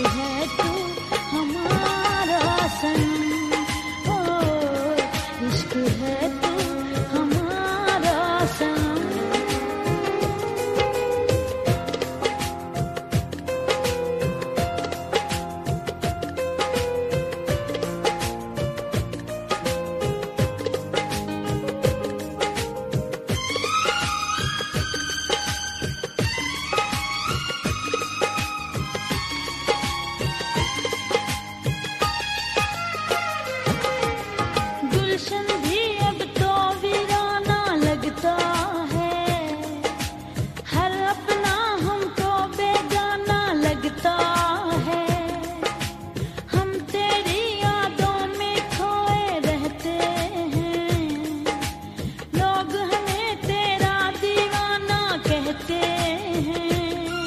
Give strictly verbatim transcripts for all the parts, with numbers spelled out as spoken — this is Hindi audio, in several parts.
है तू हमारा सनम, ओ इश्क है तू हमारा सनम। गुलशन भी अब तो वीराना लगता है, हर अपना हमको बेगाना लगता है। हम तेरी यादों में खोए रहते हैं, लोग हमें तेरा दीवाना कहते हैं।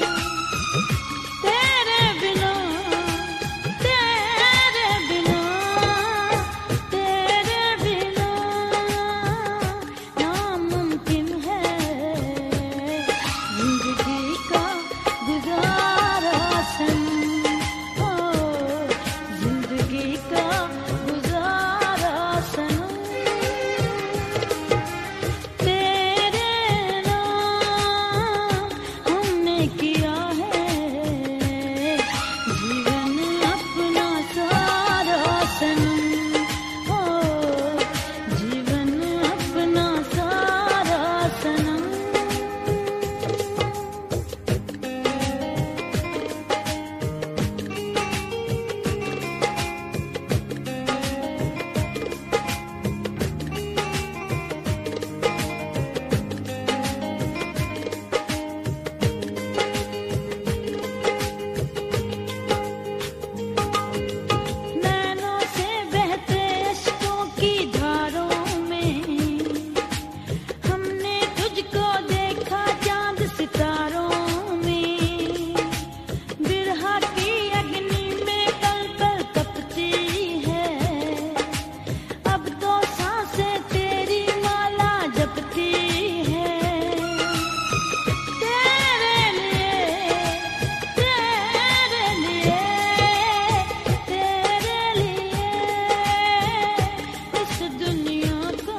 तेरे बिना तेरे बिना तेरे बिना नामुमकिन है जिंदगी का गुजारा सनम, ओ जिंदगी का गुजारा सनम। तेरे नाम हमने किया है जीवन अपना सारा सनम, ओ जीवन अपना सारा सनम। नैनों से बहते अश्कों की धारों में हमने तुझको देखा चांद सितारों में। बिरहा की अग्नि में पल पल तपती है, अब तो सांसें तेरी माला जपती है। तेरे लिए तेरे लिए तेरे लिए इस दुनिया को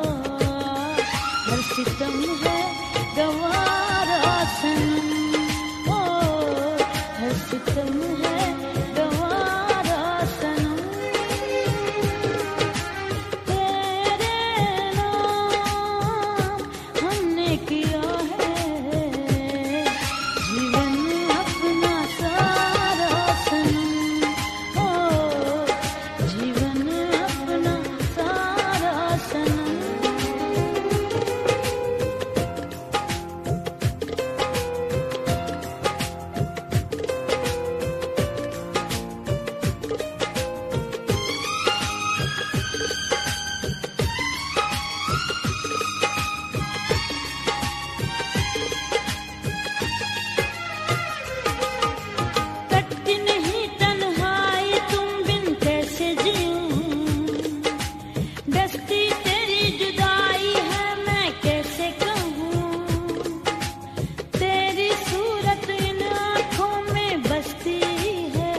हर सितम है गवारा सनम, ओ हर सितम है गवारा सनम। तेरे नाम हमने किया है जीवन अपना सारा सनम, ओ जीवन अपना सारा सनम। कटती नहीं तन्हाई तुम बिन कैसे जीऊं, डसती तेरी जुदाई है मैं कैसे कहूँ। तेरी सूरत इन आँखों में बसती है,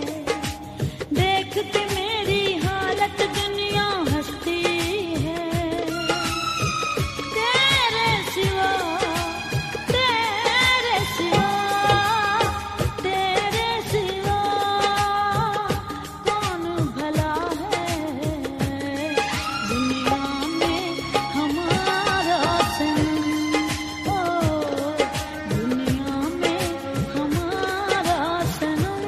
देखती मेरी हालत दुनिया हंसती है। तेरे सिवा तेरे सिवा तेरे सिवा कौन भला है दुनिया में हमारा सनम, ओ दुनिया में हमारा सनम।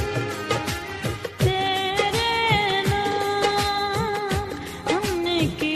तेरे नाम हमने किया